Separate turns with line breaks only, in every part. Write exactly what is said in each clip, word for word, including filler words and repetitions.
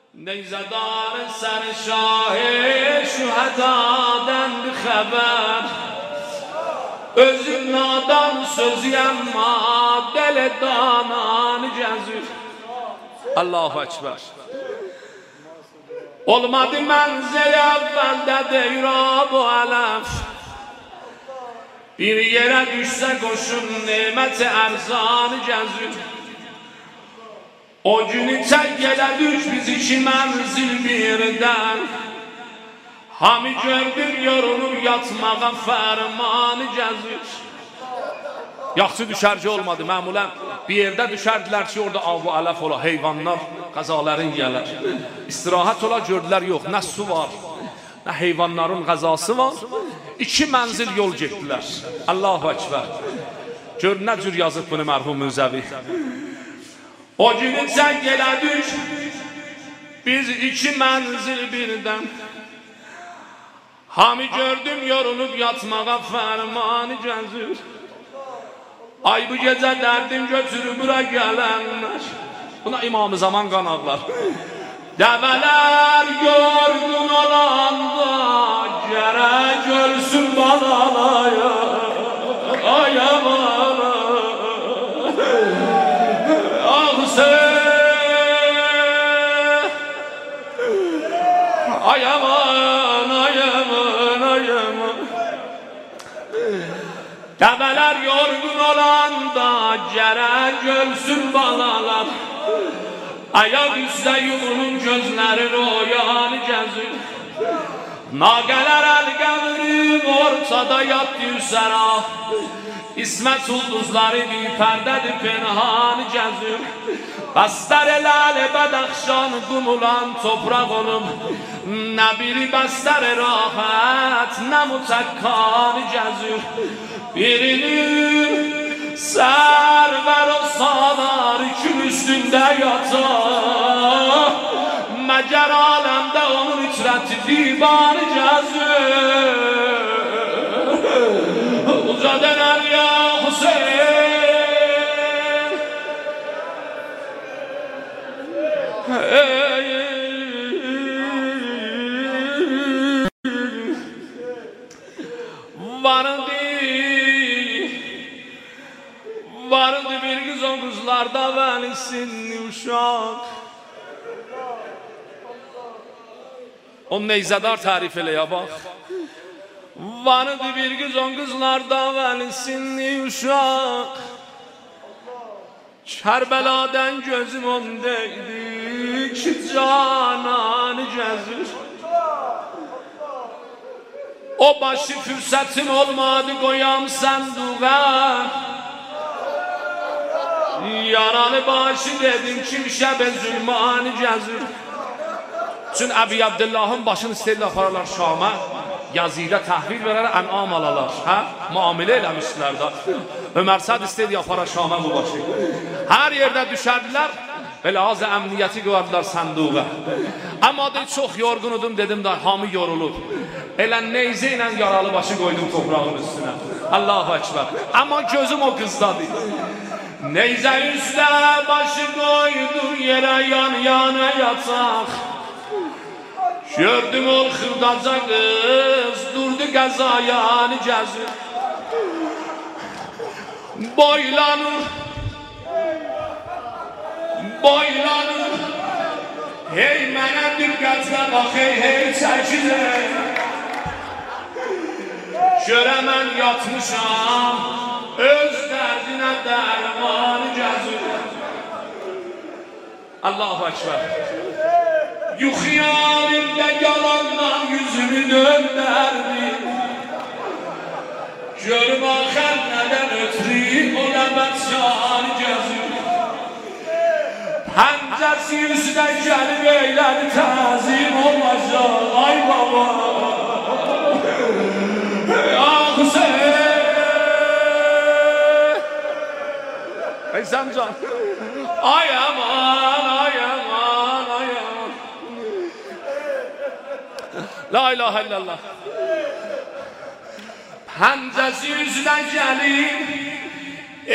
نیزدار سر شاه شهداdan خبر özüm nadan sözüyem ma dele danan cezür. Allahu Ekber. Olmadı menzil evvelde deyra bu alef. Bir yere düşse koşun nimeti erzan cezür. O günü tek gele düş biz iki menzil birden. Hami gördüm yorulur yatmağa fermanı cezir. Yaxşı düşərci olmadı məmulən. Bir yerdə düşərdilər ki orada avu ələf ola, heyvanlar qəzaların gələr. İstirahət ola gördülər yox, nə su var, nə heyvanların qəzası var. İki mənzil yol getdilər. Allahu Ekber. Gör nə cür yazıb bunu mərhum Münzəvi. O günü sən gələ düş biz iki mənzil birdən. Hami gördüm yorulup yatmağa fermanı cezir. Ay bu gece derdim götürüp bura gelenler. Buna İmam-ı Zaman kan ağlar. Develer yorgun olanda gerek ölsün balalaya. Ay aman ah sen ay aman ay aman ay aman. Develer yorgun olanda gerek ölsün balalar. Ayak üstte yumulun gözleri royan gezir. Nağeler el gevrim ortada yattı üsera. İsmet ulduzları bir perdedir penhan gezir. Bəstər elal bədəxşan qumulan topraq olub. Nə biri bəstər rahat, nə mütəkkan gəzir. Birinin sərvər o salar kül üstündə yatar. Məgər aləmdə onun ücrəti divanı gəzir. Uca dönər ya Hüseyin. Vardı vardı bir kız o kızlarda velisinli uşak. O neyzedar tarif ele ya bak. Vardı bir kız o kızlarda velisinli uşak. Kerbeladan gözüm ondaydı ki cananı gezir. O başı fırsatim olmadı koyam sanduğa. Yaralı başı dedim kimşe be zulmanı gezir. Çünkü Əbi Abdullah'ın başını istəyirlər apararlar Şam'a. Yazıyla təhvil verərlər, ənam alalar. Hə? Muamilə eləmişdilər da. Ömər Sad istəyirdi yapara Şam'a bu başı. Her yerde düşərdilər. Belə az əmniyyəti qoyardılar sanduğa. Amma da çox yorgunudum dedim da hamı yorulub. Elə neyzə ilə yaralı başı koydum toprağın üstüne. Allahu Ekber. Amma gözüm o kızdadır. Neyzə üstə başı koydum yere yan yana yataq. Gördüm ol xırdaca kız durdu qəzayanı gəzir. Boylanır boylanır. Hey mənə diqqətlə bax hey hey çəkilir. Görəmən yatmışam öz dərdinə dərmanı gəzir. Allahu Ekber. Yuxyalimdə yalandan yüzümü döndərdim. Görüm axər nədən ötürü o nəbət şanı gəzir. Həncəsi yüzüdə gəlib eylədi təzim olacaq. Ay baba ah Hüseyin. Ey Səmcan. Ay aman ay aman ay aman. La ilahe illallah. Həncəsi yüzünə gəlib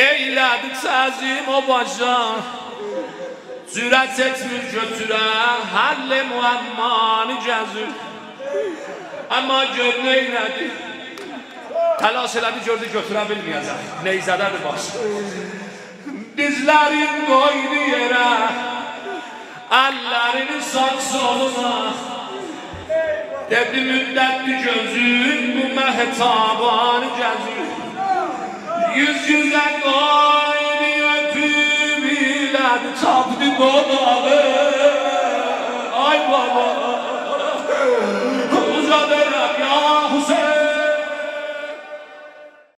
eylədi təzim o başa. Cürət etmir götürə حل معمانی جزو اما گör neynədi təlas elədi gördü götürə bilməyəcək neyzədədir baş dizlərin qoydu yerə əllərini sağ soluna dedi müddətli gözün bu məhtabanı gəzir yüz yüzə qoydu öpüb ilədi tapdı dodağı ay baba uzadı